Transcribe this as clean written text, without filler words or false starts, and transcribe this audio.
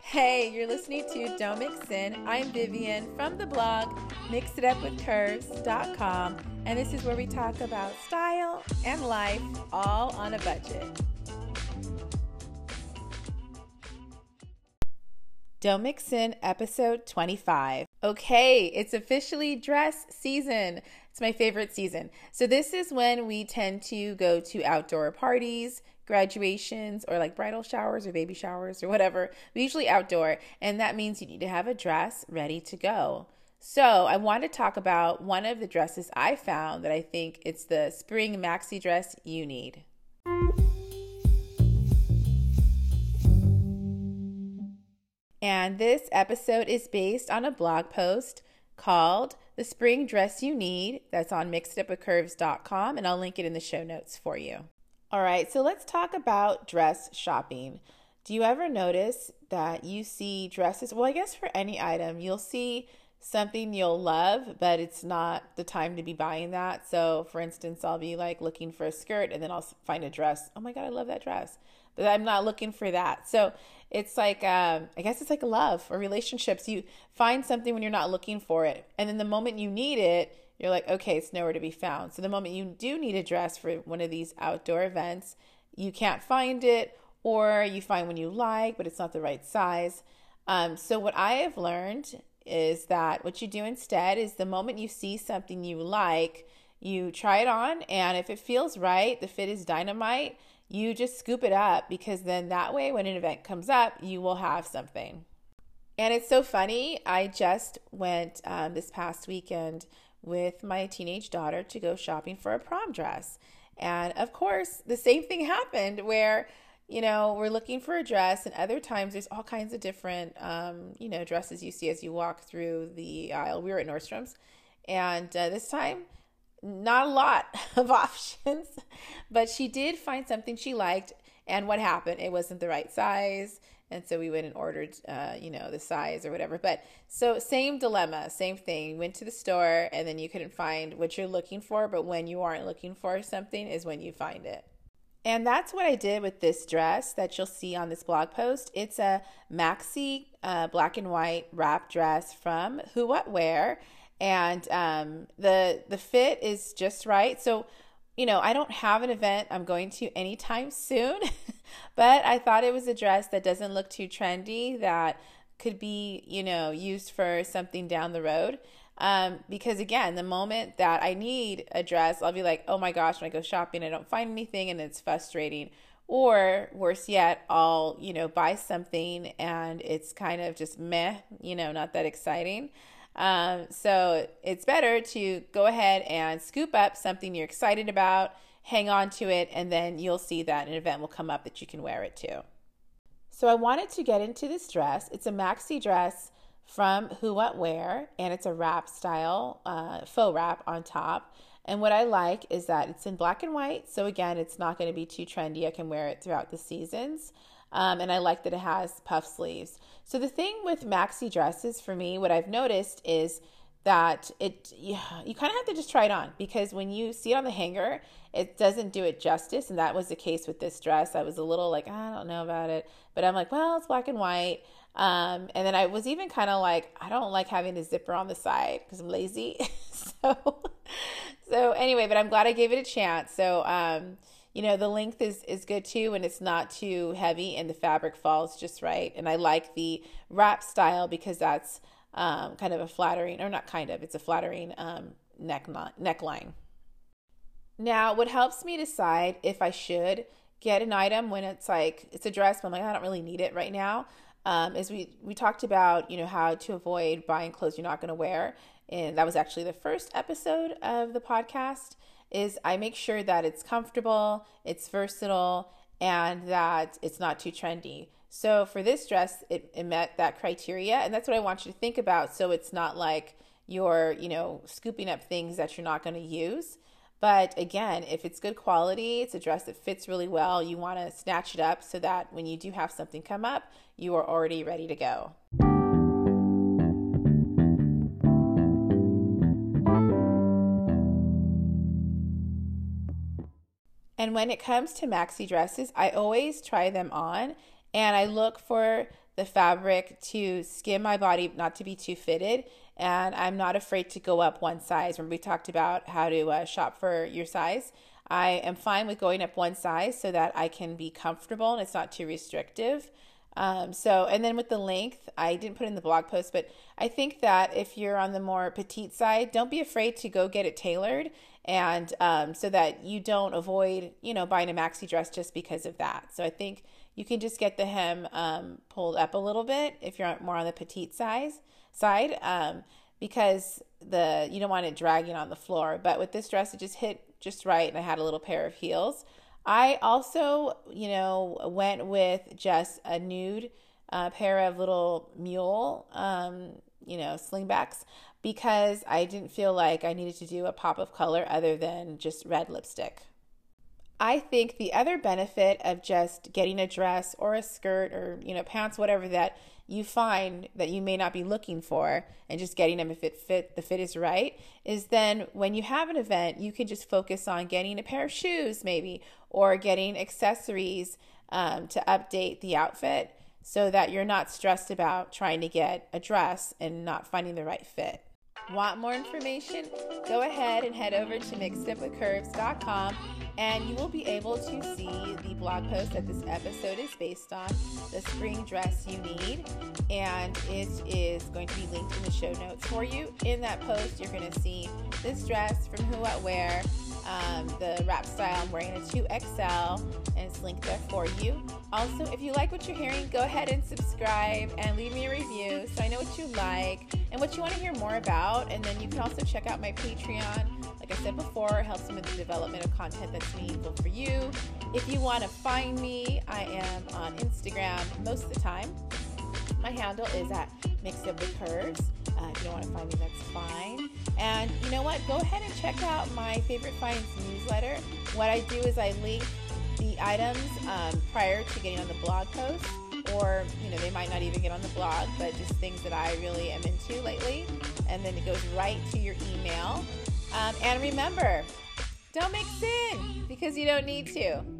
Hey, you're listening to Don't Mix In. I'm Vivian from the blog mixitupwithcurves.com, and this is where we talk about style and life all on a budget. Don't Mix In, episode 25. Okay, it's officially dress season. It's my favorite season. So this is when we tend to go to outdoor parties, graduations, or like bridal showers or baby showers or whatever. But usually outdoor, and that means you need to have a dress ready to go. So I want to talk about one of the dresses I found that I think it's the spring maxi dress you need. And this episode is based on a blog post called The Spring Dress You Need. That's on mixitupwithcurves.com, and I'll link it in the show notes for you. All right, so let's talk about dress shopping. Do you ever notice that you see dresses? Well, I guess for any item, you'll see something you'll love, but it's not the time to be buying that. So for instance, I'll be like looking for a skirt and then I'll find a dress. Oh my God, I love that dress. But I'm not looking for that. So it's like, I guess it's like love or relationships. You find something when you're not looking for it. And then the moment you need it, you're like, okay, it's nowhere to be found. So the moment you do need a dress for one of these outdoor events, you can't find it, or you find one you like, but it's not the right size. So what I have learned is that what you do instead is the moment you see something you like, you try it on, and if it feels right, the fit is dynamite, you just scoop it up, because then that way when an event comes up, you will have something. And it's so funny, I just went this past weekend with my teenage daughter to go shopping for a prom dress. And of course, the same thing happened where we're looking for a dress, and other times there's all kinds of different, dresses you see as you walk through the aisle. We were at Nordstrom's, and this time, not a lot of options, but she did find something she liked. And what happened? It wasn't the right size. And so we went and ordered, the size or whatever. But so same dilemma, same thing. You went to the store and then you couldn't find what you're looking for. But when you aren't looking for something is when you find it. And that's what I did with this dress that you'll see on this blog post. It's a maxi black and white wrap dress from Who What Wear. And the fit is just right. So, I don't have an event I'm going to anytime soon, but I thought it was a dress that doesn't look too trendy, that could be, used for something down the road. Because again, the moment that I need a dress, I'll be like, oh my gosh, when I go shopping, I don't find anything and it's frustrating. Or worse yet, I'll, buy something and it's kind of just meh, not that exciting. So it's better to go ahead and scoop up something you're excited about, hang on to it, and then you'll see that an event will come up that you can wear it to. So I wanted to get into this dress. It's a maxi dress from Who What Wear, and it's a wrap style, faux wrap on top. And what I like is that it's in black and white. So again, it's not going to be too trendy. I can wear it throughout the seasons. And I like that it has puff sleeves. So the thing with maxi dresses for me, what I've noticed is that you kind of have to just try it on, because when you see it on the hanger, it doesn't do it justice. And that was the case with this dress. I was a little like, I don't know about it, but I'm like, well, it's black and white. And then I was even kind of like, I don't like having a zipper on the side because I'm lazy. So anyway, but I'm glad I gave it a chance. So, the length is good too, and it's not too heavy, and the fabric falls just right. And I like the wrap style because that's kind of a flattering, or not kind of, it's a flattering neckline. Now, what helps me decide if I should get an item when it's a dress, but I'm like, I don't really need it right now, is we talked about, how to avoid buying clothes you're not going to wear. And that was actually the first episode of the podcast. Is I make sure that it's comfortable, it's versatile, and that it's not too trendy. So for this dress, it met that criteria, and that's what I want you to think about. So it's not like you're, scooping up things that you're not going to use. But again, if it's good quality, it's a dress that fits really well, you want to snatch it up so that when you do have something come up, you are already ready to go. And when it comes to maxi dresses, I always try them on, and I look for the fabric to skim my body, not to be too fitted. And I'm not afraid to go up one size. When we talked about how to shop for your size, I am fine with going up one size so that I can be comfortable and it's not too restrictive. And then with the length, I didn't put in the blog post, but I think that if you're on the more petite side, don't be afraid to go get it tailored, and so that you don't avoid, buying a maxi dress just because of that. So I think you can just get the hem pulled up a little bit if you're more on the petite side, because you don't want it dragging on the floor. But with this dress, it just hit just right, and I had a little pair of heels. I also, went with just a nude pair of little mule, slingbacks, because I didn't feel like I needed to do a pop of color other than just red lipstick. I think the other benefit of just getting a dress or a skirt or, pants, whatever that you find that you may not be looking for, and just getting them if the fit is right, is then when you have an event, you can just focus on getting a pair of shoes maybe, or getting accessories to update the outfit so that you're not stressed about trying to get a dress and not finding the right fit. Want more information? Go ahead and head over to mixedupwithcurves.com, and you will be able to see the blog post that this episode is based on, the spring dress you need, and it is going to be linked in the show notes for you. In that post, you're going to see this dress from Who What Wear, the wrap style. I'm wearing a 2XL, and it's linked there for you. Also, if you like what you're hearing, go ahead and subscribe and leave me a review so I know what you like and what you want to hear more about. And then you can also check out my Patreon. Like I said before, it helps me with the development of content that's meaningful for you. If you want to find me, I am on Instagram most of the time. My handle is at mixedupwithcurves. If you don't want to find me, that's fine. And you know what? Go ahead and check out my Favorite Finds newsletter. What I do is I link the items prior to getting on the blog post, or they might not even get on the blog, but just things that I really am into lately, and then it goes right to your email. And remember, don't mix in because you don't need to.